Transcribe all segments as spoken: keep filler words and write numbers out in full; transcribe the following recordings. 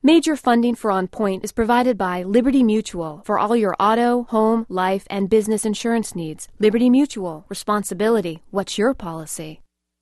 Major funding for On Point is provided by Liberty Mutual for all your auto, home, life, and business insurance needs. Liberty Mutual. Responsibility. What's your policy?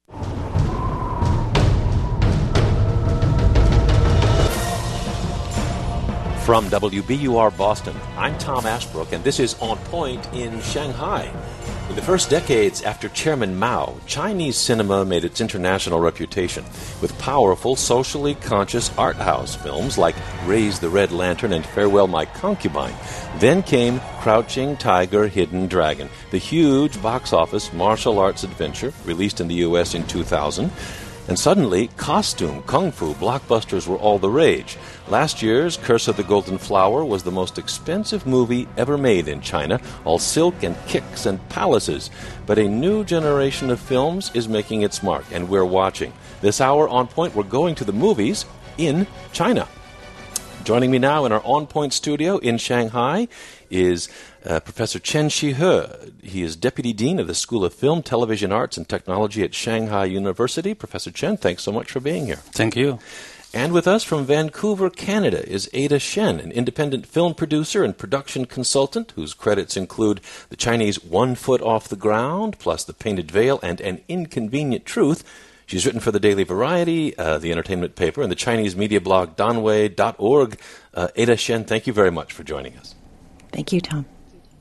From W B U R Boston, I'm Tom Ashbrook, and this is On Point in Shanghai. In the first decades after Chairman Mao, Chinese cinema made its international reputation with powerful, socially conscious art house films like Raise the Red Lantern and Farewell My Concubine. Then came Crouching Tiger, Hidden Dragon, the huge box office martial arts adventure released in the U S in two thousand. And suddenly, costume, kung fu, blockbusters were all the rage. Last year's Curse of the Golden Flower was the most expensive movie ever made in China, all silk and kicks and palaces. But a new generation of films is making its mark, and we're watching. This hour on Point, we're going to the movies in China. Joining me now in our On Point studio in Shanghai is uh, Professor Chen Shihe. He is Deputy Dean of the School of Film, Television Arts, and Technology at Shanghai University. Professor Chen, thanks so much for being here. Thank you. And with us from Vancouver, Canada, is Ada Shen, an independent film producer and production consultant whose credits include the Chinese One Foot Off the Ground, plus The Painted Veil and An Inconvenient Truth. She's written for the Daily Variety, uh, the entertainment paper, and the Chinese media blog danwei dot org. Uh, Ada Shen, thank you very much for joining us. Thank you, Tom.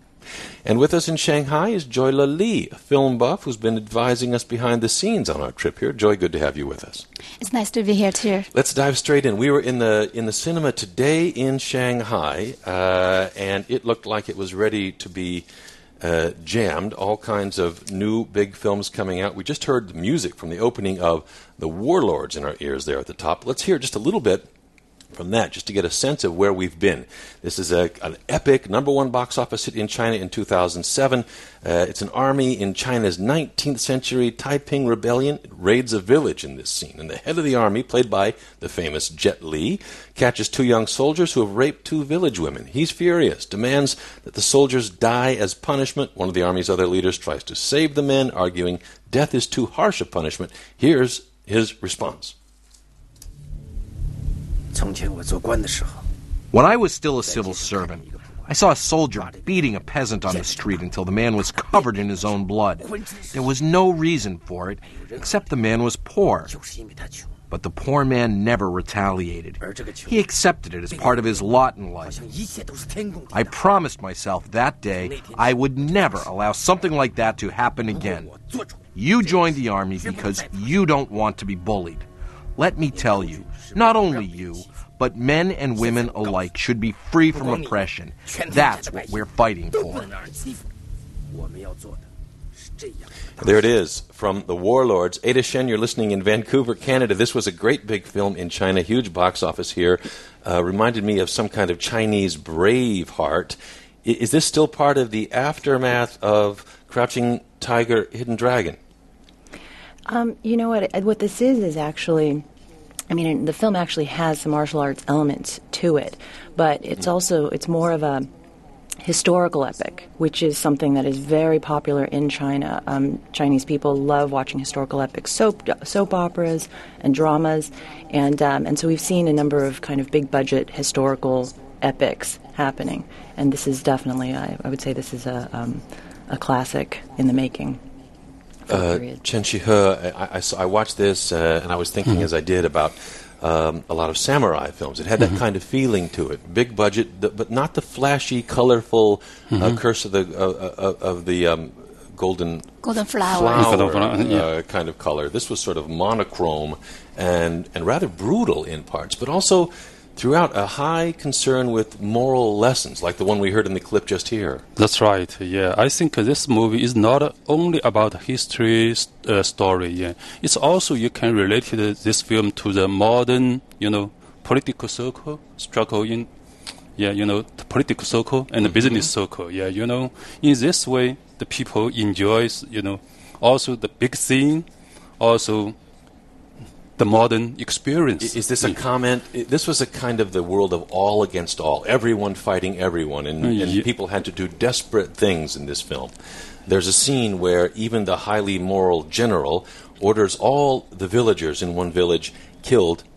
And with us in Shanghai is Joy-La Lee, a film buff who's been advising us behind the scenes on our trip here. Joy, good to have you with us. It's nice to be here, too. Let's dive straight in. We were in the in the cinema today in Shanghai, uh, and it looked like it was ready to be uh, jammed. All kinds of new big films coming out. We just heard the music from the opening of The Warlords in our ears there at the top. Let's hear just a little bit from that, just to get a sense of where we've been. This is a, an epic number one box office hit in China in two thousand seven. Uh, it's an army in China's nineteenth century Taiping Rebellion. It raids a village in this scene, and the head of the army, played by the famous Jet Li, catches two young soldiers who have raped two village women. He's furious, demands that the soldiers die as punishment. One of the army's other leaders tries to save the men, arguing death is too harsh a punishment. Here's his response. When I was still a civil servant, I saw a soldier beating a peasant on the street until the man was covered in his own blood. There was no reason for it, except the man was poor. But the poor man never retaliated. He accepted it as part of his lot in life. I promised myself that day I would never allow something like that to happen again. You joined the army because you don't want to be bullied. Let me tell you, not only you, but men and women alike should be free from oppression. That's what we're fighting for. There it is, from The Warlords. Ada Shen, you're listening in Vancouver, Canada. This was a great big film in China, huge box office here. Uh, reminded me of some kind of Chinese Braveheart. I- is this still part of the aftermath of Crouching Tiger, Hidden Dragon? Um, you know what? What this is is actually, I mean, the film actually has some martial arts elements to it, but it's also, it's more of a historical epic, which is something that is very popular in China. Um, Chinese people love watching historical epics, soap soap operas and dramas, and um, and so we've seen a number of kind of big budget historical epics happening, and this is definitely, I, I would say, this is a um, a classic in the making. Uh, Chen Shihe, I, I, saw, I watched this uh, and I was thinking mm-hmm. as I did about um, a lot of samurai films. It had that mm-hmm. kind of feeling to it, big budget, th- but not the flashy, colorful mm-hmm. uh, Curse of the uh, uh, of the um, golden golden flower, flower yeah. uh, kind of color. This was sort of monochrome and and rather brutal in parts, but also throughout a high concern with moral lessons, like the one we heard in the clip just here. That's right, yeah. I think this movie is not only about history uh, story, yeah. It's also, you can relate this film to the modern, you know, political circle, struggle in, yeah, you know, the political circle and the mm-hmm. business circle, yeah, you know. In this way, the people enjoys, you know, also the big scene, also the modern experience. Is this a comment? This was a kind of the world of all against all, everyone fighting everyone, and, and yeah. people had to do desperate things in this film. There's a scene where even the highly moral general orders all the villagers in one village killed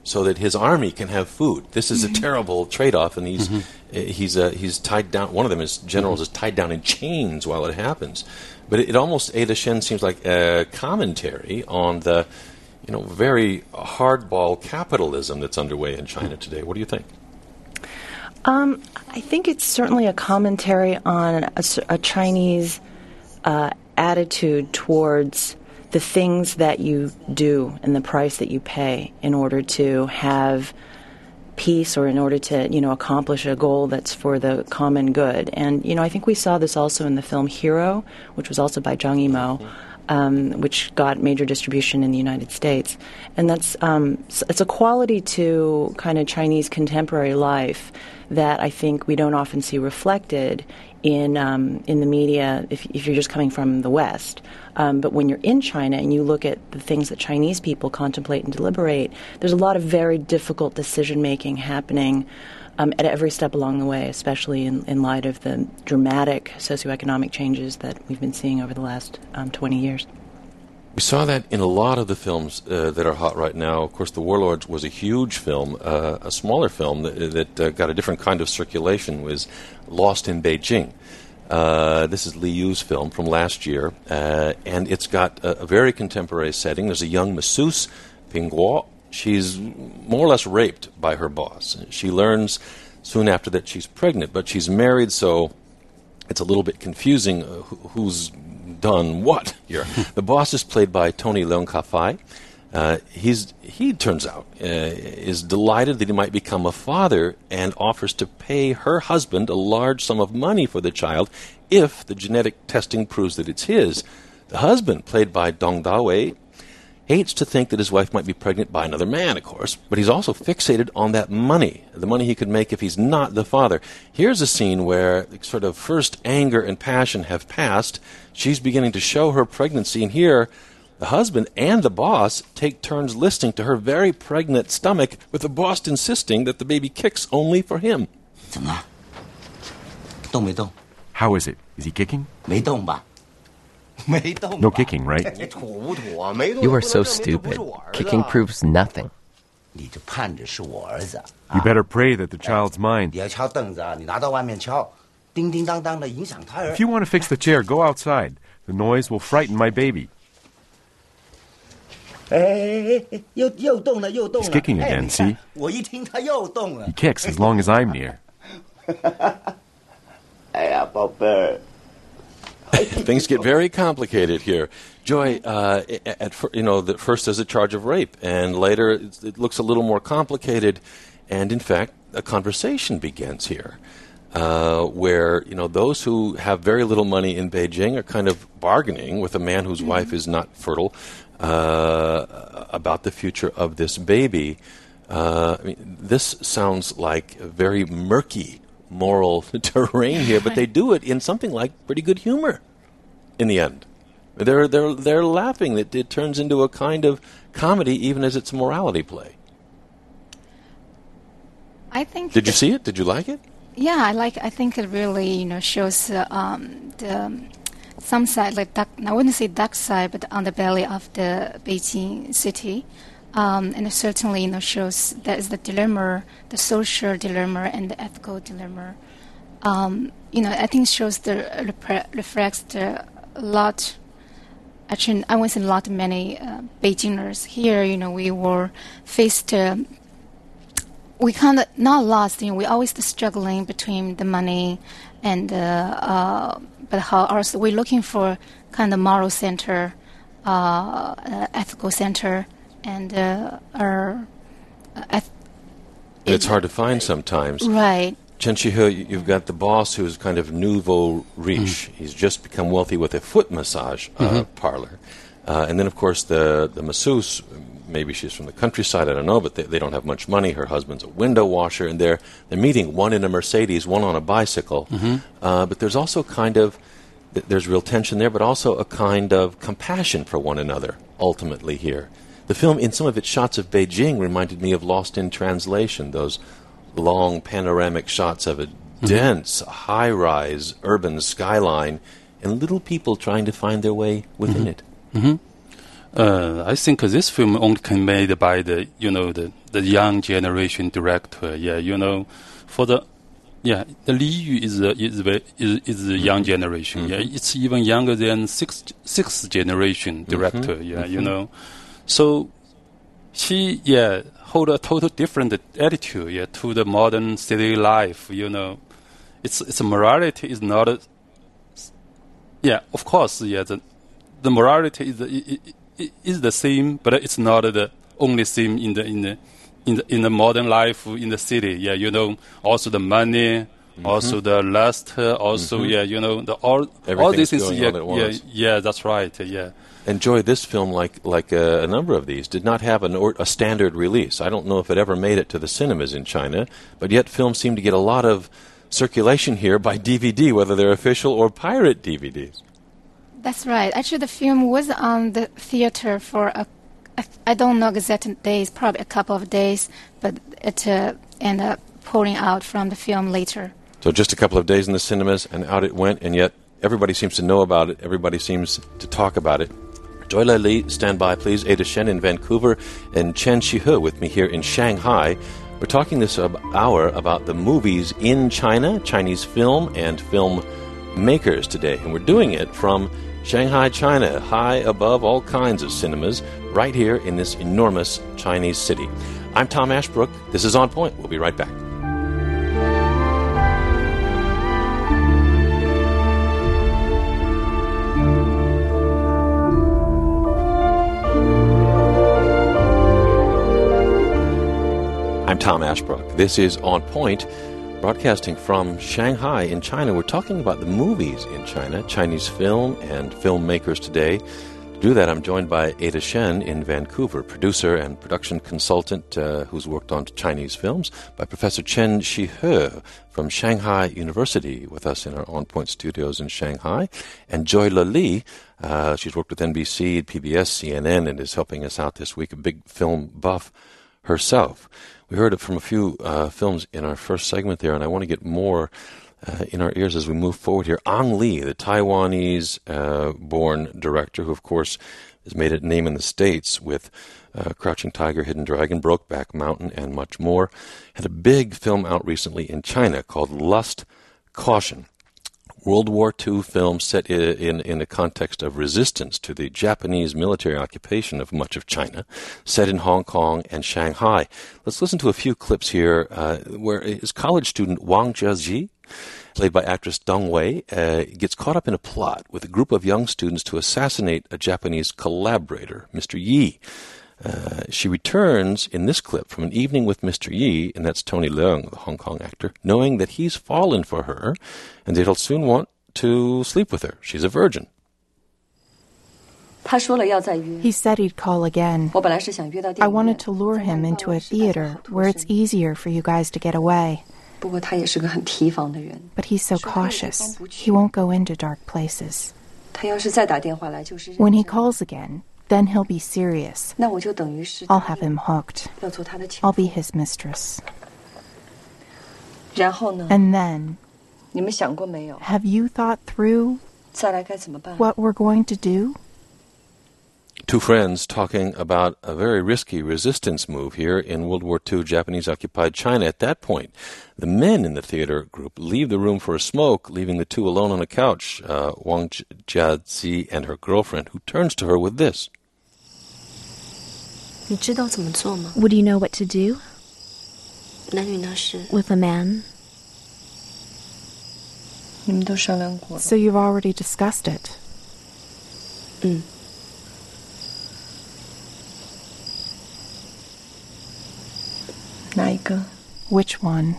so that his army can have food. This is a terrible trade-off, and he's mm-hmm. he's uh, he's tied down. One of them, his generals, mm-hmm. is tied down in chains while it happens. But it, it almost, Ada Shen seems like a commentary on the, you know, very hardball capitalism that's underway in China today. What do you think? Um, I think it's certainly a commentary on a, a Chinese uh, attitude towards the things that you do and the price that you pay in order to have peace or in order to, you know, accomplish a goal that's for the common good. And, you know, I think we saw this also in the film Hero, which was also by Zhang Yimou, um, which got major distribution in the United States. And that's um, it's a quality to kind of Chinese contemporary life that I think we don't often see reflected in um, in the media if, if you're just coming from the West. Um, but when you're in China and you look at the things that Chinese people contemplate and deliberate, there's a lot of very difficult decision-making happening um, at every step along the way, especially in, in light of the dramatic socioeconomic changes that we've been seeing over the last um, twenty years. We saw that in a lot of the films uh, that are hot right now. Of course, The Warlords was a huge film. Uh, a smaller film that, that uh, got a different kind of circulation was Lost in Beijing. Uh, this is Li Yu's film from last year, uh, and it's got a, a very contemporary setting. There's a young masseuse, Ping Guo. She's more or less raped by her boss. She learns soon after that she's pregnant, but she's married, so it's a little bit confusing uh, who, who's done what here. The boss is played by Tony Leung Ka-fai. Uh, he's he turns out uh, is delighted that he might become a father and offers to pay her husband a large sum of money for the child if the genetic testing proves that it's his. The husband, played by Dong Da-wei, hates to think that his wife might be pregnant by another man, of course, but he's also fixated on that money, the money he could make if he's not the father. Here's a scene where sort of first anger and passion have passed. She's beginning to show her pregnancy, and here the husband and the boss take turns listening to her very pregnant stomach, with the boss insisting that the baby kicks only for him. How is it? Is he kicking? No kicking, right? You are so stupid. Kicking proves nothing. You better pray that the child's mine. If you want to fix the chair, go outside. The noise will frighten my baby. He's kicking again, see? He kicks as long as I'm near. Things get very complicated here. Joy, uh, at fir- you know, the first there's a charge of rape, and later it, it looks a little more complicated, and in fact, a conversation begins here, uh, where you know those who have very little money in Beijing are kind of bargaining with a man whose mm-hmm. wife is not fertile uh, about the future of this baby. Uh, I mean, this sounds like a very murky moral terrain here, but they do it in something like pretty good humor in the end. They're they're they're laughing. It, it turns into a kind of comedy, even as it's a morality play. I think. Did you see it? Did you like it? Yeah, I like. I think it really, you know, shows uh, um, the um, some side, like dark, I wouldn't say dark side, but underbelly of the Beijing city. Um, and it certainly, you know, shows that is the dilemma, the social dilemma and the ethical dilemma. Um, you know, I think it shows the repre- reflects the lot. Actually, I wouldn't say a lot, many uh, Beijingers here. You know, we were faced. Uh, we kind of not lost. You know, we always struggling between the money and uh, uh, but how also we're looking for kind of moral center, uh, uh, ethical center. And uh, our, uh, eth- it's hard to find sometimes. Right. Chen Shihe, you've got the boss who's kind of nouveau riche. Mm. He's just become wealthy with a foot massage uh, mm-hmm. parlor. Uh, and then, of course, the, the masseuse, maybe she's from the countryside, I don't know, but they, they don't have much money. Her husband's a window washer, and they're, they're meeting, one in a Mercedes, one on a bicycle. Mm-hmm. Uh, but there's also kind of, th- there's real tension there, but also a kind of compassion for one another, ultimately, here. The film, in some of its shots of Beijing, reminded me of Lost in Translation, those long panoramic shots of a mm-hmm. dense, high-rise urban skyline and little people trying to find their way within mm-hmm. it. Mm-hmm. Uh, I think this film only can be made by the you know the, the young generation director. Yeah, you know, for the yeah the Li Yu is a, is a, is is the young generation. Mm-hmm. Yeah, it's even younger than sixth sixth generation director. Mm-hmm. Yeah, mm-hmm. you know, so she yeah hold a total different attitude. Yeah, to the modern city life. You know, it's it's morality is not. A, yeah, of course. Yeah, the the morality is. The, it, it, is the same, but it's not the only same in the in the in the in the modern life in the city. Yeah, you know, also the money, mm-hmm. also the lust, also mm-hmm. yeah, you know, the all all these things. Yeah, yeah, yeah, that's right. Yeah. And Joy, this film, like like uh, a number of these, did not have an or, a standard release. I don't know if it ever made it to the cinemas in China, but yet films seem to get a lot of circulation here by D V D, whether they're official or pirate D V Ds. That's right. Actually, the film was on the theater for a, a I don't know exact days, probably a couple of days, but it uh, ended up pouring out from the film later. So just a couple of days in the cinemas, and out it went, and yet everybody seems to know about it. Everybody seems to talk about it. Joy Li, stand by, please. Ada Shen in Vancouver, and Chen Shihe with me here in Shanghai. We're talking this hour about the movies in China, Chinese film and film makers today, and we're doing it from Shanghai, China, high above all kinds of cinemas, right here in this enormous Chinese city. I'm Tom Ashbrook. This is On Point. We'll be right back. I'm Tom Ashbrook. This is On Point. Broadcasting from Shanghai in China. We're talking about the movies in China, Chinese film and filmmakers today. To do that, I'm joined by Ada Shen in Vancouver, producer and production consultant uh, who's worked on Chinese films, by Professor Chen Shihe from Shanghai University with us in our On Point studios in Shanghai, and Joy Li. Uh, she's worked with N B C, P B S, C N N, and is helping us out this week, a big film buff herself. We heard it from a few uh, films in our first segment there, and I want to get more uh, in our ears as we move forward here. Ang Lee, the Taiwanese-born uh, director, who, of course, has made a name in the States with uh, Crouching Tiger, Hidden Dragon, Brokeback Mountain, and much more, had a big film out recently in China called Lust, Caution. World War Two film set in, in, in a context of resistance to the Japanese military occupation of much of China, set in Hong Kong and Shanghai. Let's listen to a few clips here uh, where his college student Wang Jiazi, played by actress Deng Wei, uh, gets caught up in a plot with a group of young students to assassinate a Japanese collaborator, Mister Yi. Uh, she returns in this clip from an evening with Mister Yi, and that's Tony Leung, the Hong Kong actor, knowing that he's fallen for her and that he'll soon want to sleep with her. She's a virgin. He said he'd call again. I wanted to lure him into a theater where it's easier for you guys to get away. But he's so cautious. He won't go into dark places. When he calls again, then he'll be serious. I'll have him hooked. I'll be his mistress. And then, have you thought through what we're going to do? Two friends talking about a very risky resistance move here in World War Two Japanese-occupied China. At that point, the men in the theater group leave the room for a smoke, leaving the two alone on a couch, uh, Wang Jiazi and her girlfriend, who turns to her with this. Would you know what to do with a man? So you've already discussed it. Mm. Which one?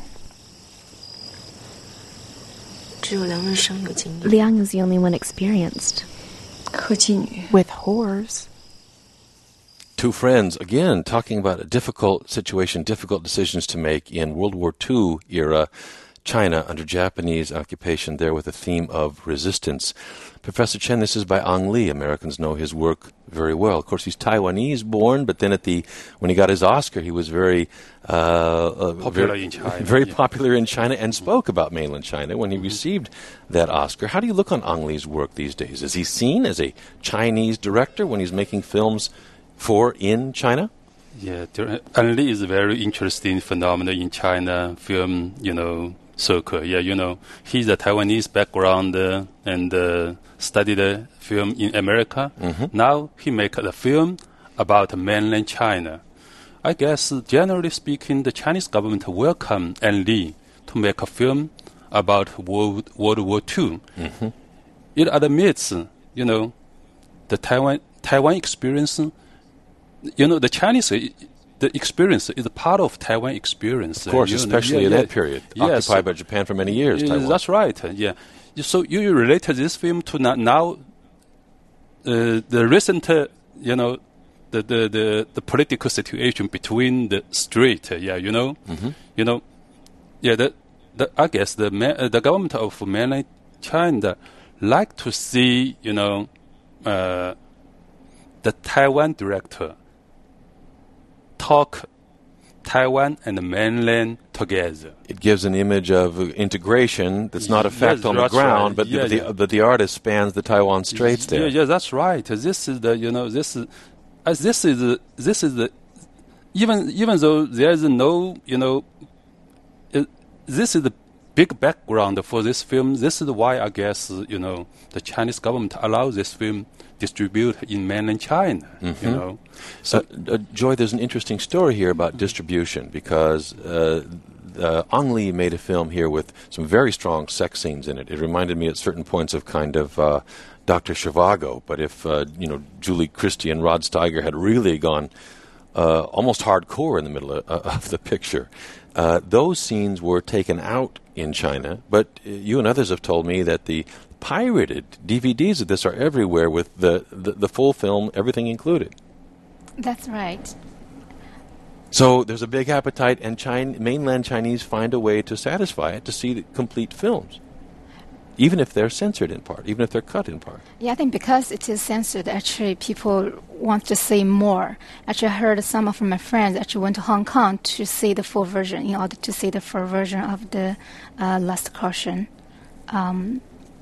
Liang is the only one experienced. With whores. Two friends, again, talking about a difficult situation, difficult decisions to make in World War Two era China under Japanese occupation there with a theme of resistance. Professor Chen, this is by Ang Lee. Americans know his work very well. Of course, he's Taiwanese born, but then at the when he got his Oscar, he was very uh, uh, popular very, in China. Very yeah. popular in China and spoke about mainland China when he mm-hmm. received that Oscar. How do you look on Ang Lee's work these days? Is he seen as a Chinese director when he's making films for in China? Yeah, Ang Lee is a very interesting phenomenon in China film, you know, circle. Yeah, you know, he's a Taiwanese background uh, and uh, studied uh, film in America. Mm-hmm. Now he make a film about mainland China. I guess, uh, generally speaking, the Chinese government welcomed Ang Lee to make a film about World, World War Two. Mm-hmm. It admits, you know, the Taiwan Taiwan experience. You know, the Chinese, the experience is a part of Taiwan experience. Of course, you especially know, yeah, in yeah, that period, yes. occupied by Japan for many years. Yeah, Taiwan. That's right. Yeah. So you relate this film to now, uh, the recent, uh, you know, the, the, the, the political situation between the strait. Uh, yeah, you know, mm-hmm. you know, yeah. The, the I guess the uh, the government of mainland China like to see, you know, uh, the Taiwan director talk Taiwan and the mainland together. It gives an image of integration that's not a fact yes, on the ground, right. but, yeah, the, yeah. but the artist spans the Taiwan Straits there. Yeah, yeah, that's right. This is the you know this is as this is the, this is the even even though there is no you know it, this is the big background for this film. This is why I guess you know the Chinese government allows this film distribute in mainland China. Mm-hmm. You know, so uh, uh, Joy, there's an interesting story here about distribution because uh, uh, Ang Lee made a film here with some very strong sex scenes in it. It reminded me at certain points of kind of uh, Doctor Zhivago, but if uh, you know Julie Christie and Rod Steiger had really gone uh, almost hardcore in the middle of, uh, of the picture. Uh, those scenes were taken out in China, but uh, you and others have told me that the pirated D V Ds of this are everywhere with the, the, the full film, everything included. That's right. So there's a big appetite, and China, mainland Chinese find a way to satisfy it, to see the complete films, even if they're censored in part, even if they're cut in part. Yeah, I think because it is censored, actually people want to see more. Actually, I heard some of my friends actually went to Hong Kong to see the full version in order to see the full version of the uh, Last Caution. Um,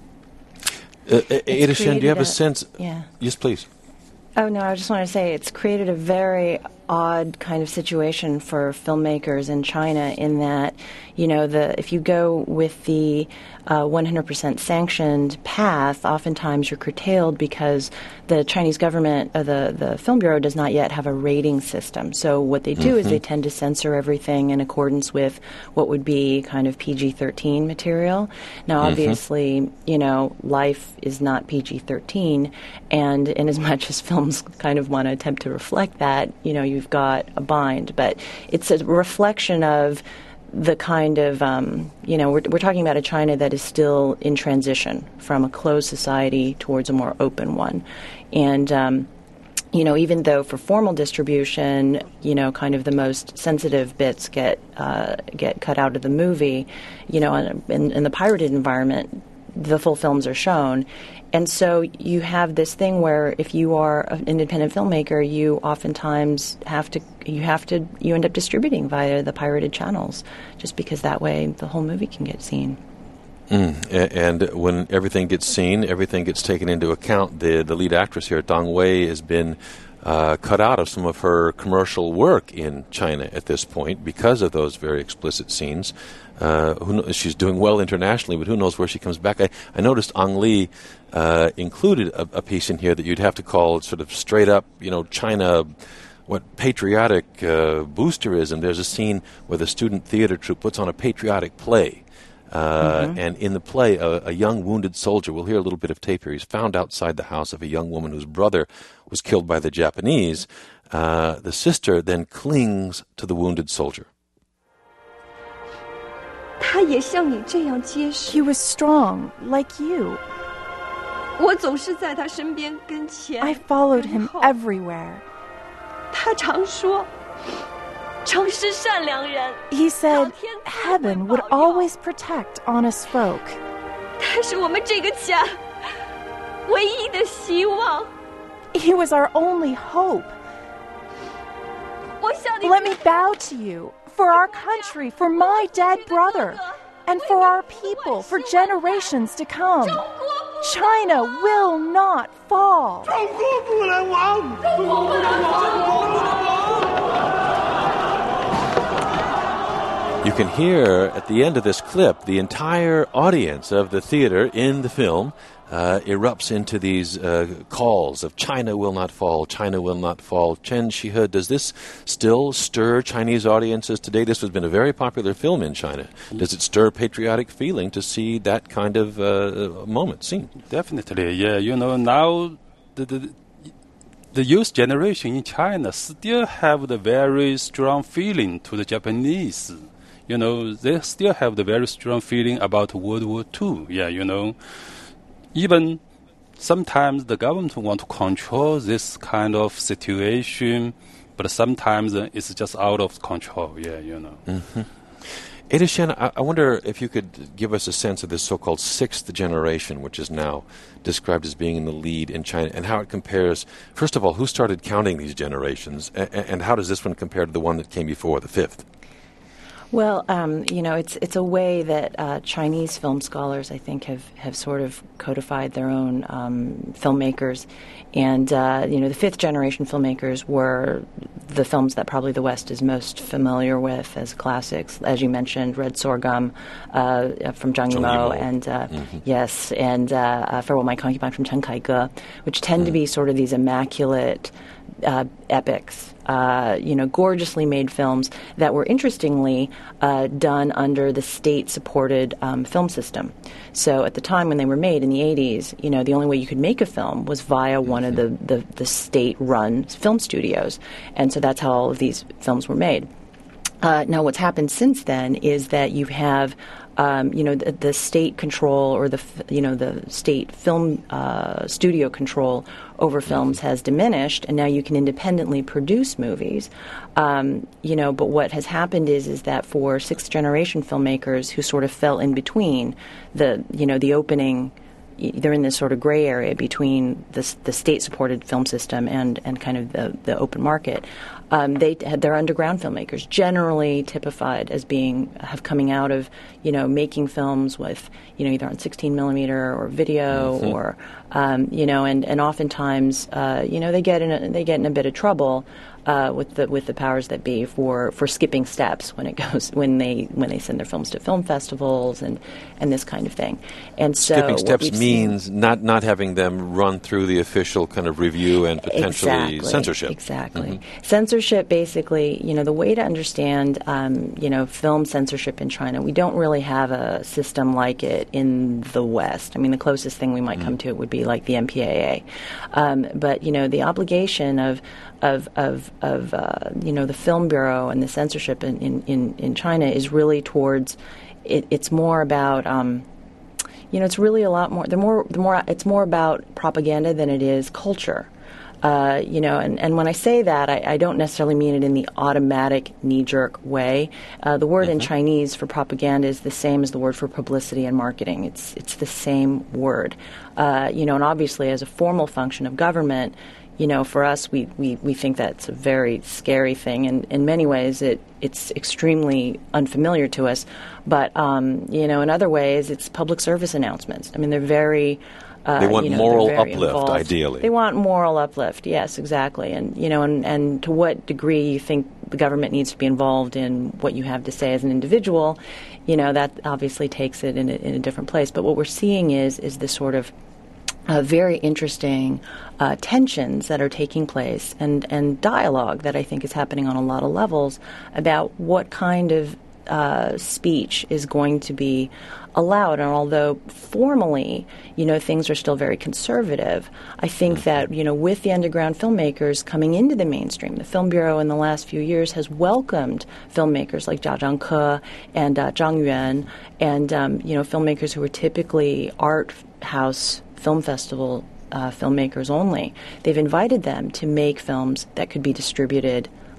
uh, Ada Shen, do you have a, a sense? Yeah. Yes, please. Oh, no, I just want to say it's created a very odd kind of situation for filmmakers in China in that, you know, the if you go with the uh, one hundred percent sanctioned path, oftentimes you're curtailed because the Chinese government, uh, the, the Film Bureau, does not yet have a rating system. So what they do mm-hmm. is they tend to censor everything in accordance with what would be kind of P G thirteen material. Now, mm-hmm. obviously, you know, life is not P G thirteen, and in as much as films kind of want to attempt to reflect that, you know, you've got a bind. But it's a reflection of the kind of, um, you know, we're, we're talking about a China that is still in transition from a closed society towards a more open one. And, um, you know, even though for formal distribution, you know, kind of the most sensitive bits get uh, get cut out of the movie, you know, in, in the pirated environment, the full films are shown. And so you have this thing where if you are an independent filmmaker, you oftentimes have to, you have to, you end up distributing via the pirated channels just because that way the whole movie can get seen. Mm. And when everything gets seen, everything gets taken into account. The, the lead actress here, Dong Wei, has been uh, cut out of some of her commercial work in China at this point because of those very explicit scenes. Uh, who knows, she's doing well internationally, but who knows where she comes back. I, I noticed Ang Lee uh, included a, a piece in here that you'd have to call sort of straight up, you know, China, what patriotic uh, boosterism. There's a scene where the student theater troupe puts on a patriotic play. Uh, mm-hmm. And in the play, a, a young wounded soldier, we'll hear a little bit of tape here, he's found outside the house of a young woman whose brother was killed by the Japanese. Uh, the sister then clings to the wounded soldier. He was strong, like you. I followed him everywhere. He said heaven would always protect honest folk. He was our only hope. Let me bow to you for our country, for my dead brother, and for our people, for generations to come. China will not fall. You can hear at the end of this clip the entire audience of the theater in the film uh, erupts into these uh, calls of China will not fall, China will not fall. Chen Shihe, does this still stir Chinese audiences today? This has been a very popular film in China. Does it stir patriotic feeling to see that kind of uh, moment seen? Definitely, yeah. You know, now the, the the youth generation in China still have the very strong feeling to the Japanese. You know, they still have the very strong feeling about World War Two. Yeah, you know, even sometimes the government want to control this kind of situation, but sometimes uh, it's just out of control. Yeah, you know. Mm-hmm. Ada Shen, I, I wonder if you could give us a sense of this so-called sixth generation, which is now described as being in the lead in China, and how it compares. First of all, who started counting these generations, and, and how does this one compare to the one that came before, the fifth? Well, um, you know, it's it's a way that uh, Chinese film scholars, I think, have, have sort of codified their own um, filmmakers. And, uh, you know, the fifth generation filmmakers were the films that probably the West is most familiar with as classics. As you mentioned, Red Sorghum uh, from Zhang Yimou, and, uh, mm-hmm. yes, and uh, uh, Farewell My Concubine from Chen Kaige, which tend mm. to be sort of these immaculate uh, epics. Uh, you know, gorgeously made films that were interestingly uh, done under the state-supported um, film system. So at the time when they were made in the eighties, you know, the only way you could make a film was via one of the, the, the state-run film studios. And so that's how all of these films were made. Uh, now what's happened since then is that you have Um, you know, the, the state control or the, you know, the state film uh, studio control over films has diminished, and now you can independently produce movies. Um, you know, but what has happened is is that for sixth generation filmmakers who sort of fell in between the, you know, the opening, they're in this sort of gray area between the, the state-supported film system and, and kind of the, the open market. Um, they they're underground filmmakers, generally typified as being have coming out of, you know, making films with, you know, either on sixteen millimeter or video, mm-hmm. or um, you know, and and oftentimes uh, you know they get in a, they get in a bit of trouble uh, with the with the powers that be for, for skipping steps when it goes when they when they send their films to film festivals and, and this kind of thing. And so skipping steps means seen, not not having them run through the official kind of review and potentially exactly, censorship. Exactly. Mm-hmm. Censorship. Basically, you know, the way to understand, um, you know, film censorship in China, we don't really have a system like it in the West. I mean, the closest thing we might mm. come to it would be like the M P A A. Um, but, you know, the obligation of, of, of, of uh, you know, the Film Bureau and the censorship in, in, in China is really towards, it, it's more about, um, you know, it's really a lot more, the more, the more, it's more about propaganda than it is culture. Uh, you know, and, and when I say that, I, I don't necessarily mean it in the automatic, knee-jerk way. Uh, the word mm-hmm. in Chinese for propaganda is the same as the word for publicity and marketing. It's it's the same word. Uh, you know, and obviously as a formal function of government, you know, for us, we, we, we think that's a very scary thing. And in many ways, it it's extremely unfamiliar to us. But, um, you know, in other ways, it's public service announcements. I mean, they're very... Uh, they want you know, moral uplift, involved. Ideally. They want moral uplift, yes, exactly. And, you know, and, and to what degree you think the government needs to be involved in what you have to say as an individual, you know, that obviously takes it in a, in a different place. But what we're seeing is is this sort of uh, very interesting uh, tensions that are taking place and, and dialogue that I think is happening on a lot of levels about what kind of uh, speech is going to be allowed. And although formally, you know, things are still very conservative, I think that, you know, with the underground filmmakers coming into the mainstream, the Film Bureau in the last few years has welcomed filmmakers like Jia Zhangke and uh, Zhang Yuan and, um, you know, filmmakers who are typically art house film festival uh, filmmakers only. They've invited them to make films that could be distributed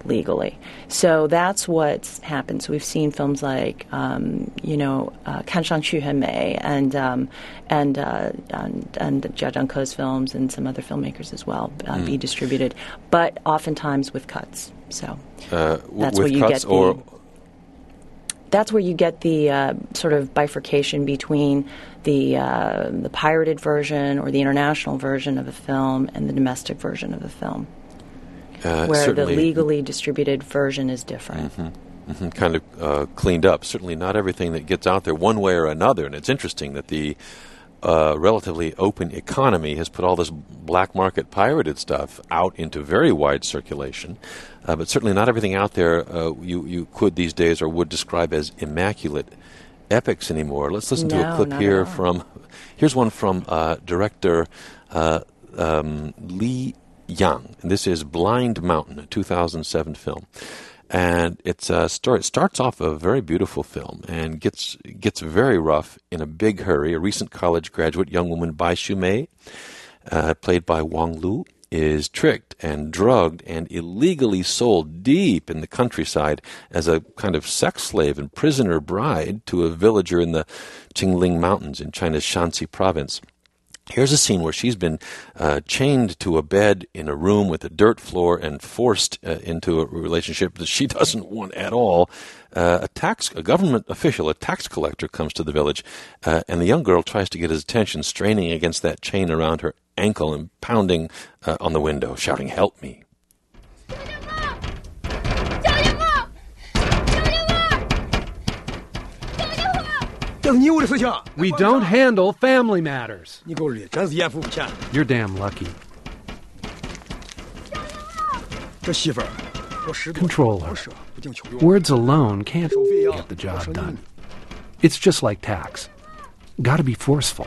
legally. So that's what's happened. So we've seen films like, um, you know, uh, 看上去很美 and um, and, uh, and and Jia Zhangke's films and some other filmmakers as well uh, mm. be distributed, but oftentimes with cuts. So uh, that's with where you cuts get the, or that's where you get the uh, sort of bifurcation between the uh, the pirated version or the international version of a film and the domestic version of a film. Uh, where the legally distributed version is different. Mm-hmm, mm-hmm, kind of uh, cleaned up. Certainly not everything that gets out there one way or another. And it's interesting that the uh, relatively open economy has put all this black market pirated stuff out into very wide circulation. Uh, but certainly not everything out there uh, you, you could these days or would describe as immaculate epics anymore. Let's listen no, to a clip here from, here's one from uh, director uh, um, Li Yang, and this is Blind Mountain, a two thousand seven film, and it's a story. It starts off a very beautiful film and gets gets very rough in a big hurry. A recent college graduate young woman, Bai Shumei, uh, played by Wang Lu, is tricked and drugged and illegally sold deep in the countryside as a kind of sex slave and prisoner bride to a villager in the Qingling Mountains in China's Shanxi province. Here's a scene where she's been uh, chained to a bed in a room with a dirt floor and forced uh, into a relationship that she doesn't want at all. Uh, a tax, a government official, a tax collector, comes to the village, uh, and the young girl tries to get his attention, straining against that chain around her ankle and pounding uh, on the window, shouting, "Help me!" We don't handle family matters. You're damn lucky. Control her. Words alone can't get the job done. It's just like tax. Gotta be forceful.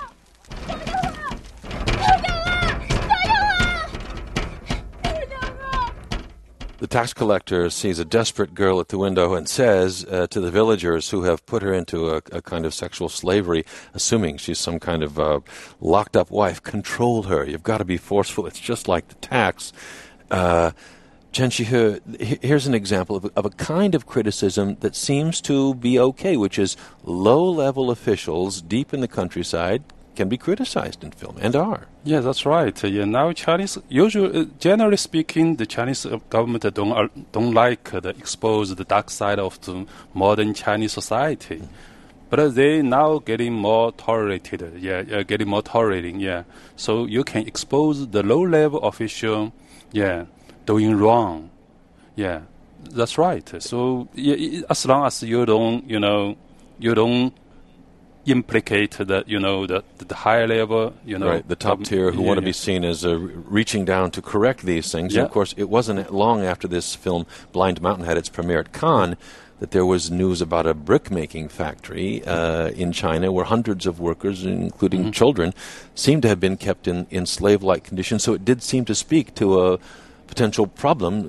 The tax collector sees a desperate girl at the window and says uh, to the villagers who have put her into a, a kind of sexual slavery, assuming she's some kind of uh, locked-up wife, control her. You've got to be forceful. It's just like the tax. Uh, Chen Shihe, here's an example of a, of a kind of criticism that seems to be okay, which is low-level officials deep in the countryside can be criticized in film, and are. Yeah, that's right. Uh, yeah, now Chinese, usually, uh, generally speaking, the Chinese uh, government don't uh, don't like uh, the expose the dark side of the modern Chinese society, mm. but uh, they now getting more tolerated. Yeah, uh, getting more tolerating. Yeah, so you can expose the low-level official. Yeah, doing wrong. Yeah, that's right. So yeah, as long as you don't, you know, you don't implicate that, you know, the, the higher level, you know. Right, the top um, tier who yeah, want to yeah. be seen as uh, reaching down to correct these things. Yeah. And of course, it wasn't long after this film, Blind Mountain, had its premiere at Cannes, that there was news about a brick-making factory uh, in China where hundreds of workers, including mm-hmm. children, seemed to have been kept in, in slave-like conditions. So it did seem to speak to a potential problem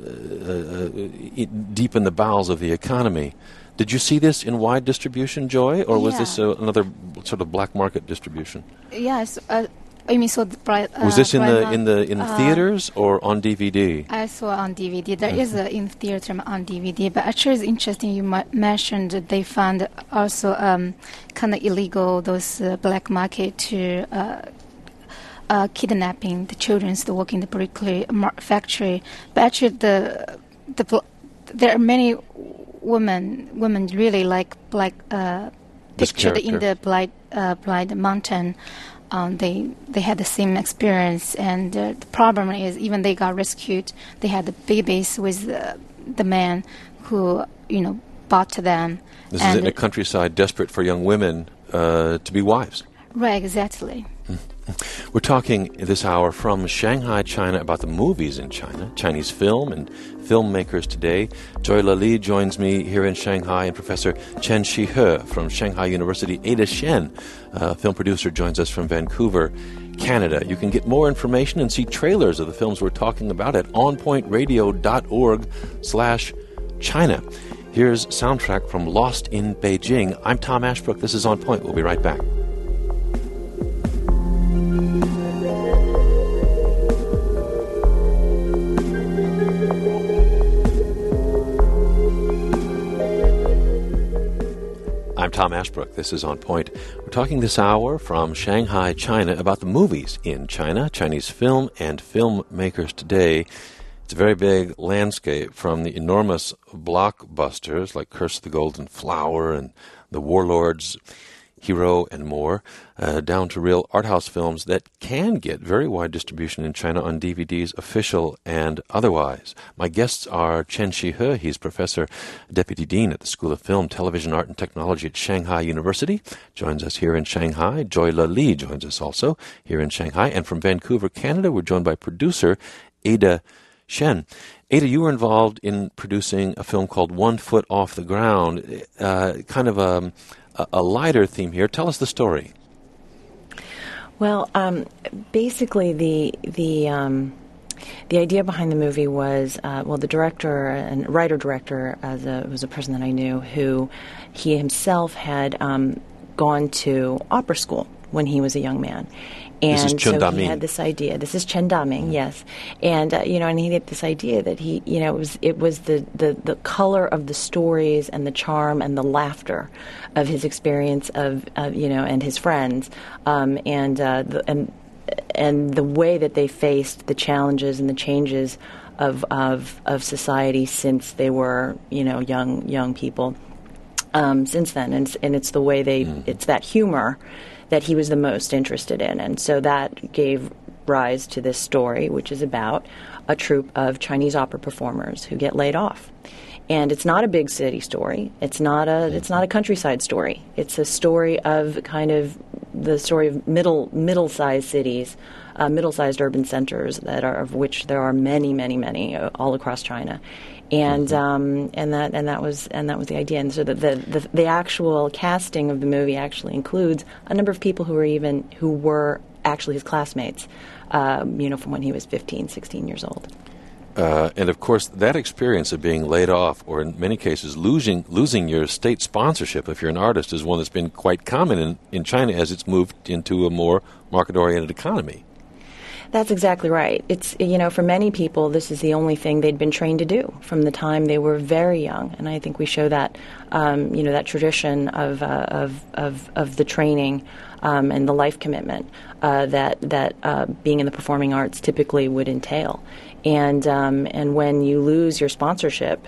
uh, uh, deep in the bowels of the economy. Did you see this in wide distribution, Joy, or was yeah. this uh, another sort of black market distribution? Yes, uh, I mean, so the bright. Uh, was this in the in the in uh, theaters or on D V D? I saw on D V D. There mm-hmm. is a in theater on D V D, but actually, it's interesting. You m- mentioned that they found also um, kind of illegal those uh, black market to. Uh, Uh, kidnapping the children to work in the brick factory, but actually the the there are many women women really like like uh, pictured in the Blind uh, Blind Mountain. Um, they they had the same experience, and uh, the problem is even they got rescued. They had the babies with the, the man who you know bought them. This is in a countryside, desperate for young women uh, to be wives. Right, exactly. Mm. We're talking this hour from Shanghai, China, about the movies in China, Chinese film and filmmakers today. Joy Lalli joins me here in Shanghai, and Professor Chen Shihe from Shanghai University. Ada Shen, uh, film producer, joins us from Vancouver, Canada. You can get more information and see trailers of the films we're talking about at onpointradio.org slash China. Here's soundtrack from Lost in Beijing. I'm Tom Ashbrook. This is On Point. We'll be right back. I'm Tom Ashbrook. This is On Point. We're talking this hour from Shanghai, China, about the movies in China, Chinese film and filmmakers today. It's a very big landscape, from the enormous blockbusters like Curse of the Golden Flower and The Warlords, Hero, and more, uh, down to real art house films that can get very wide distribution in China on D V Ds, official and otherwise. My guests are Chen Shihe. He's Professor, Deputy Dean at the School of Film, Television, Art, and Technology at Shanghai University. Joins us here in Shanghai. Joy Le Li joins us also here in Shanghai. And from Vancouver, Canada, we're joined by producer Ada Shen. Ada, you were involved in producing a film called One Foot Off the Ground, uh, kind of a... a lighter theme here. Tell us the story. Well, um, basically, the the um, the idea behind the movie was, uh, well, the director and writer-director as a, was a person that I knew who he himself had um, gone to opera school when he was a young man. And this is Chen so Daming. He had this idea. This is Chen Daming, yes. And, uh, you know, and he had this idea that he, you know, it was it was the, the, the color of the stories and the charm and the laughter of his experience of, of you know, and his friends, um, and, uh, the, and, and the way that they faced the challenges and the changes of, of, of society since they were, you know, young, young people, um, since then. And, and it's the way they, mm. it's that humor that he was the most interested in. And so that gave rise to this story, which is about a troupe of Chinese opera performers who get laid off. And it's not a big city story. It's not a it's not a countryside story. It's a story of kind of the story of middle middle-sized cities, uh, middle-sized urban centers that are of which there are many, many, many uh, all across China. And um, and that and that was and that was the idea. And so the, the the the actual casting of the movie actually includes a number of people who were even who were actually his classmates, um, you know, from when he was fifteen, sixteen years old. Uh, and of course, that experience of being laid off, or in many cases losing losing your state sponsorship if you're an artist, is one that's been quite common in, in China as it's moved into a more market-oriented economy. That's exactly right. It's, you know, for many people, this is the only thing they'd been trained to do from the time they were very young. And I think we show that, um, you know, that tradition of uh, of, of of the training um, and the life commitment uh, that that uh, being in the performing arts typically would entail. And um, and when you lose your sponsorship,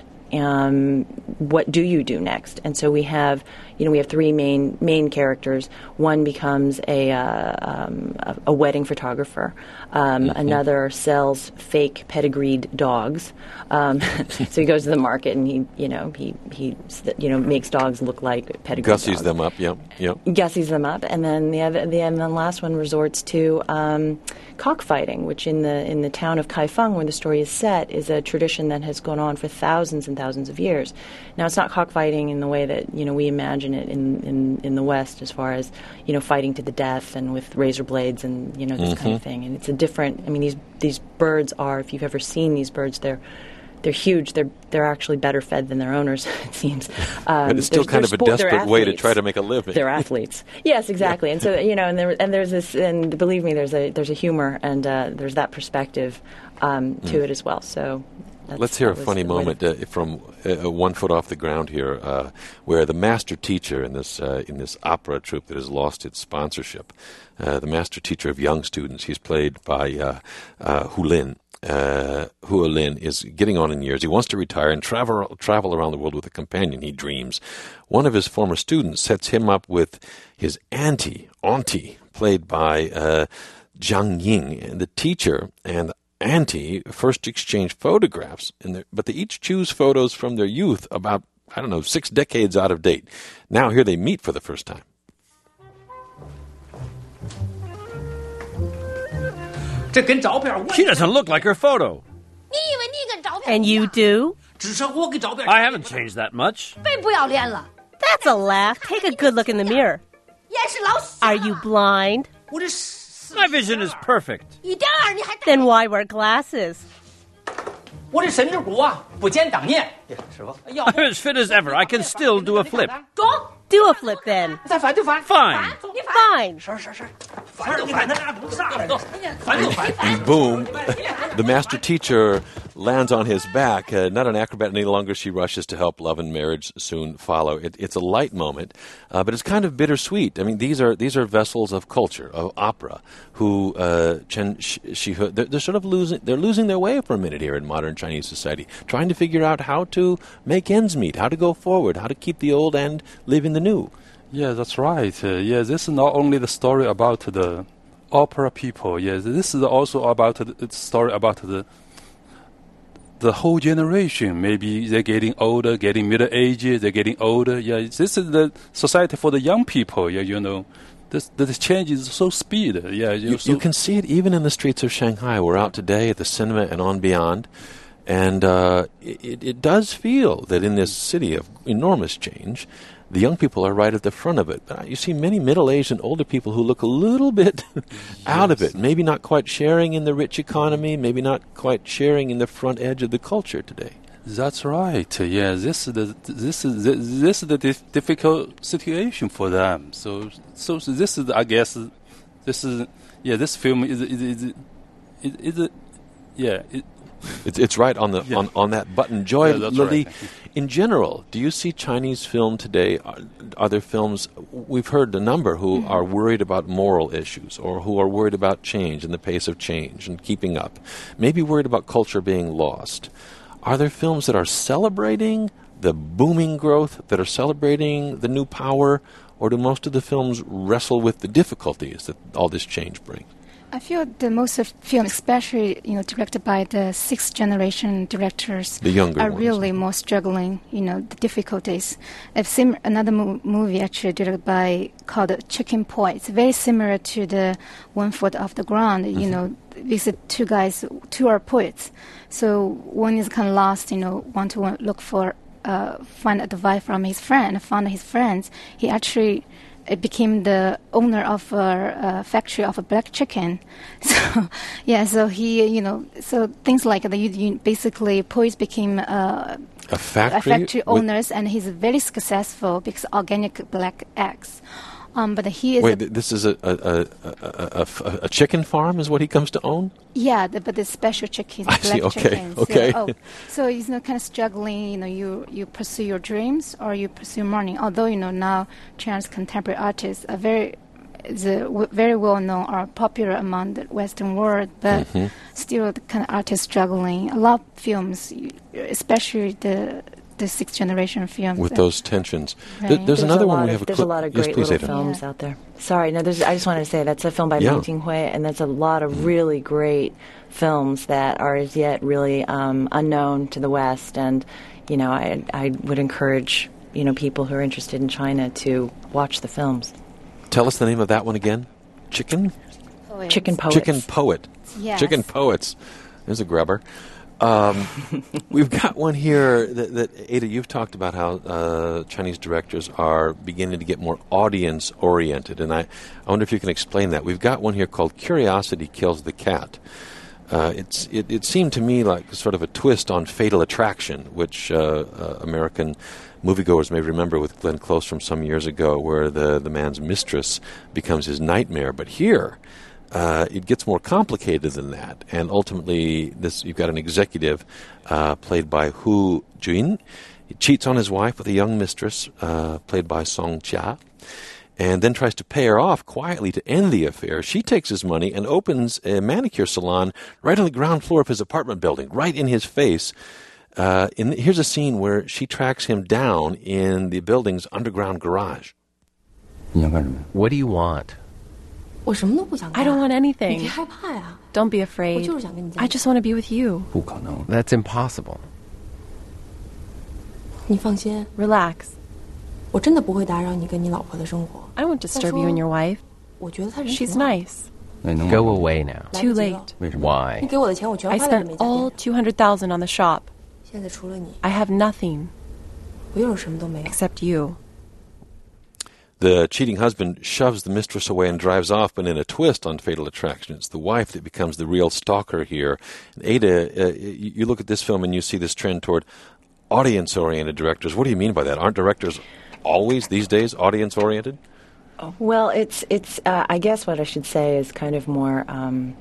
um, what do you do next? And so we have, you know, we have three main main characters. One becomes a uh, um, a, a wedding photographer. Um, mm-hmm. Another sells fake pedigreed dogs. Um, so he goes to the market and he, you know, he he you know makes dogs look like pedigreed Gussies dogs. them up. Yep. Yep. Gussies them up, and then the other, the and the last one resorts to um, cockfighting, which in the in the town of Kaifeng, where the story is set, is a tradition that has gone on for thousands and thousands of years. Now, it's not cockfighting in the way that, you know, we imagine it in, in, in the West, as far as, you know, fighting to the death and with razor blades and, you know, this mm-hmm. kind of thing. And it's a different. I mean, these these birds are. If you've ever seen these birds, they're. They're huge. They're they're actually better fed than their owners, it seems. Um, but it's still kind of a sport, desperate way to try to make a living. They're athletes. Yes, exactly. And so, you know, and there and there's this, and believe me, there's a there's a humor and uh, there's that perspective um, to mm. it as well. So that's, let's hear a that funny moment uh, from uh, One Foot Off the Ground here, uh, where the master teacher in this uh, in this opera troupe that has lost its sponsorship, uh, the master teacher of young students, he's played by uh, uh, Hu Lin. Uh, Hua Lin is getting on in years. He wants to retire and travel travel around the world with a companion, he dreams. One of his former students sets him up with his auntie, auntie, played by uh, Jiang Ying. And the teacher and auntie first exchange photographs, in their, but they each choose photos from their youth about, I don't know, six decades out of date. Now here they meet for the first time. She doesn't look like her photo. And you do? I haven't changed that much. That's a laugh. Take a good look in the mirror. Are you blind? My vision is perfect. Then why wear glasses? I'm as fit as ever. I can still do a flip. Do a flip then. Fine. Fine. And boom, the master teacher lands on his back. Uh, not an acrobat any longer, she rushes to help. Love and marriage soon follow. It, it's a light moment, uh, but it's kind of bittersweet. I mean, these are these are vessels of culture, of opera, who uh, Chen Shihe, they're, they're sort of losing they're losing their way for a minute here in modern Chinese society, trying to figure out how to make ends meet, how to go forward, how to keep the old and live in the new. Yeah, that's right. Uh, yeah, this is not only the story about the opera people. Yes, this is also about the it's story about the the whole generation. Maybe they're getting older, getting middle aged, they're getting older. Yeah, this is the society for the young people. Yeah, you know, this the change is so speed. Yeah, you, so you can see it even in the streets of Shanghai. We're out today at the cinema and on beyond, and uh, it, it does feel that in this city of enormous change, the young people are right at the front of it. But you see many middle-aged and older people who look a little bit out of it, maybe not quite sharing in the rich economy, maybe not quite sharing in the front edge of the culture today. That's right. Yeah, this is the this is the, this is the dif- difficult situation for them. So so this is, I guess, this is yeah. This film is is is, is, is, is yeah. It, It's, it's right on the yeah. on, on that button. Joy, yeah, Lily, right. In general, do you see Chinese film today? Are, are there films, we've heard a number who mm-hmm. are worried about moral issues or who are worried about change and the pace of change and keeping up, maybe worried about culture being lost. Are there films that are celebrating the booming growth, that are celebrating the new power, or do most of the films wrestle with the difficulties that all this change brings? I feel the most of films, especially you know, directed by the sixth generation directors, the younger are ones. really more struggling. You know, the difficulties. I've seen another mo- movie actually directed by called Chicken Po. It's very similar to the One Foot Off the Ground. Mm-hmm. You know, these are two guys, two are poets. So one is kind of lost. You know, want to look for uh, find advice from his friend. Found his friends. He actually. It became the owner of a uh, factory of a black chicken. So, yeah, so he, you know, so things like that. You, you basically, poets became uh, a factory, a factory owners, and he's very successful because organic black eggs. Um, but he is. Wait, a, this is a a, a, a a a chicken farm, is what he comes to own? Yeah, the, but the special chickens, I black see. Okay, chickens. okay. So, oh, so he's you know, kind of struggling. You know, you you pursue your dreams or you pursue money. Although you know now China's contemporary artists are very, is a w- very well known or popular among the Western world, but mm-hmm. still the kind of artists struggling. A lot of films, especially the. the sixth generation film with those tensions. Right. Th- there's, there's another one we have. Of, there's a, cl- a lot of yes, great please, little Ada. films yeah. out there. Sorry, no. There's, I just wanted to say that's a film by yeah. Meng Jinghui, and there's a lot of mm-hmm. really great films that are as yet really um, unknown to the West. And you know, I I would encourage you know people who are interested in China to watch the films. Tell us the name of that one again. Chicken. Poets. Chicken Poets. Chicken Poet. Yes. Chicken Poets. There's a grubber. Um, we've got one here that, that, Ada, you've talked about how uh, Chinese directors are beginning to get more audience-oriented, and I, I wonder if you can explain that. We've got one here called Curiosity Kills the Cat. Uh, it's, it, it seemed to me like sort of a twist on Fatal Attraction, which uh, uh, American moviegoers may remember with Glenn Close from some years ago, where the, the man's mistress becomes his nightmare. But here... Uh, it gets more complicated than that, and ultimately, this you've got an executive uh, played by Hu Jun. He cheats on his wife with a young mistress uh, played by Song Chia, and then tries to pay her off quietly to end the affair. She takes his money and opens a manicure salon right on the ground floor of his apartment building, right in his face. Uh, in the, here's a scene where she tracks him down in the building's underground garage. What do you want? I don't want anything. Don't be afraid. I just want to be with you. That's impossible. Relax. I won't disturb you and your wife. She's nice. Go away now. Too late. Why? I spent all two hundred thousand dollars on the shop. I have nothing except you. The cheating husband shoves the mistress away and drives off, but in a twist on Fatal Attraction, it's the wife that becomes the real stalker here. And Ada, uh, you look at this film and you see this trend toward audience-oriented directors. What do you mean by that? Aren't directors always, these days, audience-oriented? Well, it's it's. Uh, I guess what I should say is kind of more um,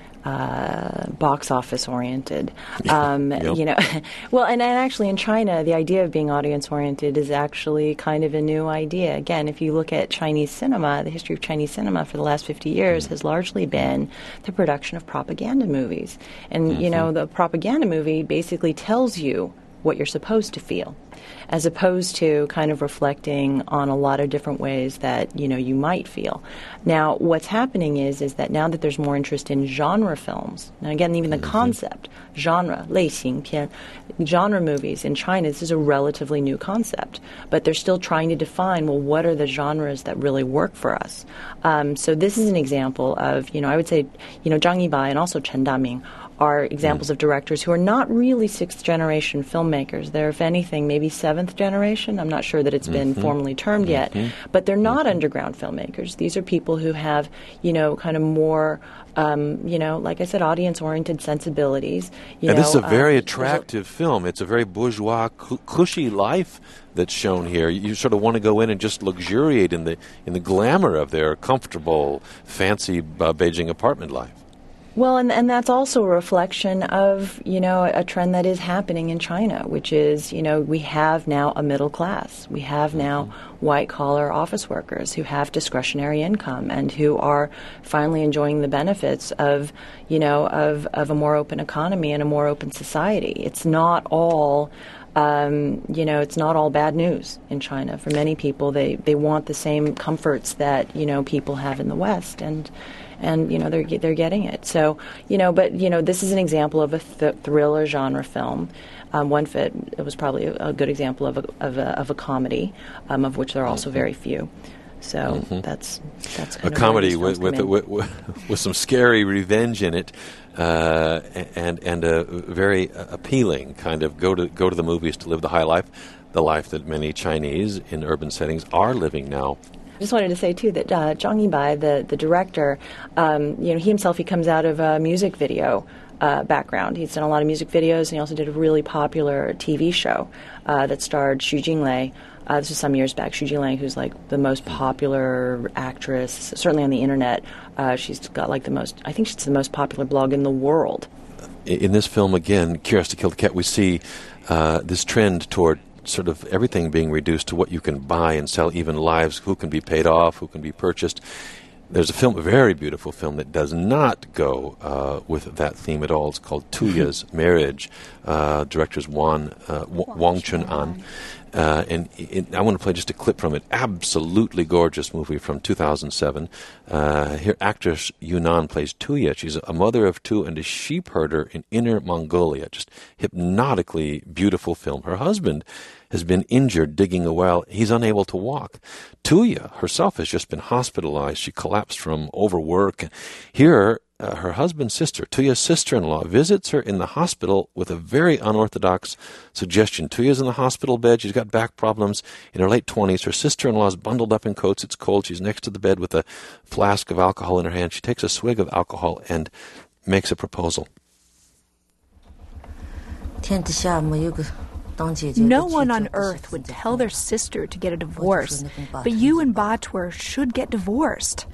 uh, box office oriented. Um, yep. You know, well, and, and actually in China, the idea of being audience oriented is actually kind of a new idea. Again, if you look at Chinese cinema, the history of Chinese cinema for the last fifty years mm-hmm. has largely been the production of propaganda movies, and mm-hmm. you know, the propaganda movie basically tells you what you're supposed to feel, as opposed to kind of reflecting on a lot of different ways that, you know, you might feel. Now, what's happening is is that now that there's more interest in genre films, and again, even the mm-hmm. concept, genre, 类型片, genre movies in China, this is a relatively new concept, but they're still trying to define, well, what are the genres that really work for us? Um, so this is an example of, you know, I would say, you know, Zhang Yimei and also Chen Daming are examples mm. of directors who are not really sixth-generation filmmakers. They're, if anything, maybe seventh generation. I'm not sure that it's mm-hmm. been formally termed mm-hmm. yet. But they're not mm-hmm. underground filmmakers. These are people who have, you know, kind of more, um, you know, like I said, audience-oriented sensibilities. You and know, this is a very um, attractive film. It's a very bourgeois, cushy life that's shown here. You sort of want to go in and just luxuriate in the in the glamour of their comfortable, fancy uh, Beijing apartment life. Well, and, and that's also a reflection of, you know, a trend that is happening in China, which is, you know, we have now a middle class. We have now white-collar office workers who have discretionary income and who are finally enjoying the benefits of, you know, of, of a more open economy and a more open society. It's not all... Um, you know, it's not all bad news in China. For many people, they, they want the same comforts that, you know, people have in the West, and and you know they're they're getting it. So you know, but you know, this is an example of a th- thriller genre film. Um, one fit it was probably a, a good example of a of a, of a comedy, um, of which there are also very few. So mm-hmm. that's that's kind a of comedy with with, with with with some scary revenge in it, uh, and and a very appealing kind of go to go to the movies to live the high life, the life that many Chinese in urban settings are living now. I just wanted to say too that uh, Zhang Yimei, the the director, um, you know, he himself he comes out of a music video uh, background. He's done a lot of music videos, and he also did a really popular T V show uh, that starred Xu Jinglei. Uh, this was some years back. Xu Jinglei, who's like the most popular actress, certainly on the internet. Uh, she's got like the most, I think she's the most popular blog in the world. In this film, again, Curious to Kill the Cat, we see uh, this trend toward sort of everything being reduced to what you can buy and sell, even lives, who can be paid off, who can be purchased. There's a film, a very beautiful film, that does not go uh, with that theme at all. It's called Tuya's Marriage. Uh, directors Wan, uh, Wang Chun-an. Uh, and it, I want to play just a clip from it. Absolutely gorgeous movie from two thousand seven. Uh, here, actress Yunnan plays Tuya. She's a mother of two and a sheep herder in Inner Mongolia. Just hypnotically beautiful film. Her husband has been injured digging a well. He's unable to walk. Tuya herself has just been hospitalized. She collapsed from overwork. Here, Uh, her husband's sister, Tuya's sister-in-law, visits her in the hospital with a very unorthodox suggestion. Tuya's in the hospital bed. She's got back problems. In her late twenties, her sister-in-law's bundled up in coats. It's cold. She's next to the bed with a flask of alcohol in her hand. She takes a swig of alcohol and makes a proposal. No one on earth would tell their sister to get a divorce, but you and Batur should get divorced.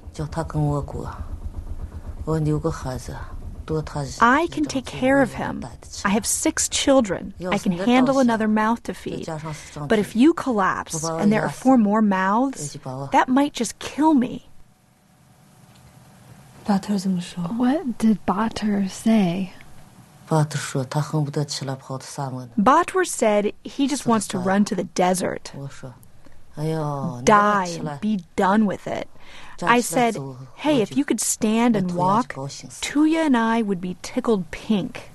I can take care of him. I have six children. I can handle another mouth to feed. But if you collapse and there are four more mouths, that might just kill me. What did Batur say? Batur said he just wants to run to the desert. Die and be done with it. I said, hey, if you could stand and walk, Tuya and I would be tickled pink.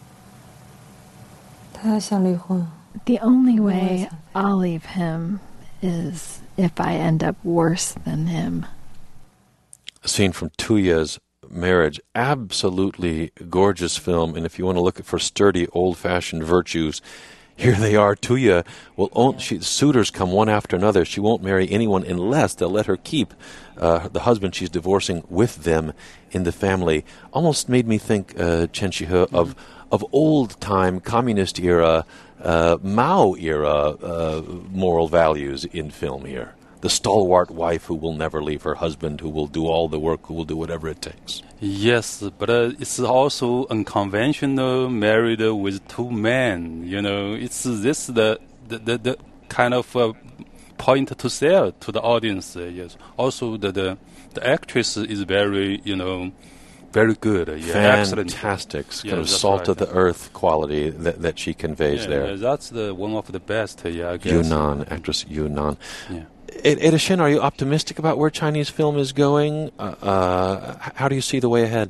The only way I'll leave him is if I end up worse than him. A scene from Tuya's Marriage. Absolutely gorgeous film. And if you want to look for sturdy, old-fashioned virtues, here they are. Tuya will own, she, suitors come one after another. She won't marry anyone unless they'll let her keep uh, the husband she's divorcing with them in the family. Almost made me think, uh, Chen Shihe, of of old time communist era, uh, Mao era uh, moral values in film here. the stalwart wife who will never leave her husband, who will do all the work, who will do whatever it takes. Yes, but uh, it's also unconventional, married with two men. You know, it's this the the, the, the kind of uh, point to sell to the audience. Uh, yes. Also, the, the the actress is very, you know, very good. Uh, yeah, Fantastic, excellent. kind Yeah, of salt right. of the earth quality that, that she conveys yeah, there. Yeah, that's the one of the best. Uh, yeah, I guess. Yunnan, actress Yunnan. Yeah. Ada Shin, are you optimistic about where Chinese film is going? Uh, uh, how do you see the way ahead?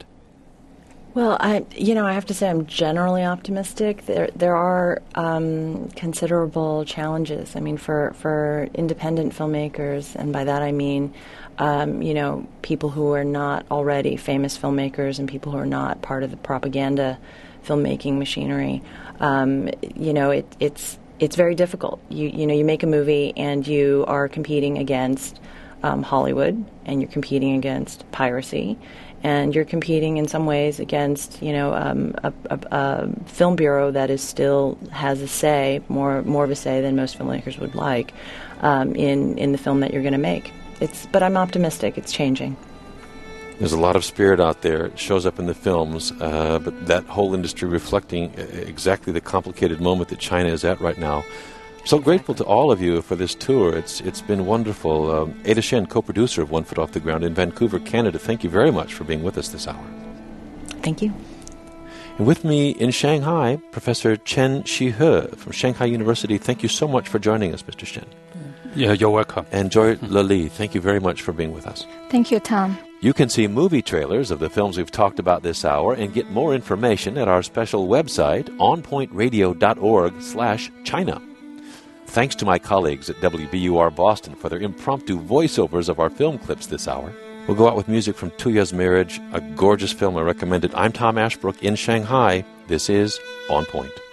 Well, I, you know, I have to say I'm generally optimistic. There, there are um, considerable challenges. I mean, for, for independent filmmakers, and by that I mean, um, you know, people who are not already famous filmmakers and people who are not part of the propaganda filmmaking machinery. Um, you know, it, it's it's very difficult. You you know, you make a movie and you are competing against um, Hollywood, and you're competing against piracy. And you're competing in some ways against, you know, um, a, a, a film bureau that is still has a say, more more of a say than most filmmakers would like, um, in in the film that you're going to make. It's, but I'm optimistic. It's changing. There's a lot of spirit out there. It shows up in the films, uh, but that whole industry reflecting exactly the complicated moment that China is at right now. So grateful to all of you for this tour. It's It's been wonderful. Um, Ada Shin, co-producer of One Foot Off the Ground in Vancouver, Canada, thank you very much for being with us this hour. Thank you. And with me in Shanghai, Professor Chen Shihe from Shanghai University. Thank you so much for joining us, Mister Chen. Yeah, you're welcome. And Joy Lali, thank you very much for being with us. Thank you, Tom. You can see movie trailers of the films we've talked about this hour and get more information at our special website, onpointradio.org slash China. Thanks to my colleagues at W B U R Boston for their impromptu voiceovers of our film clips this hour. We'll go out with music from Tuya's Marriage, a gorgeous film I recommended. I'm Tom Ashbrook in Shanghai. This is On Point.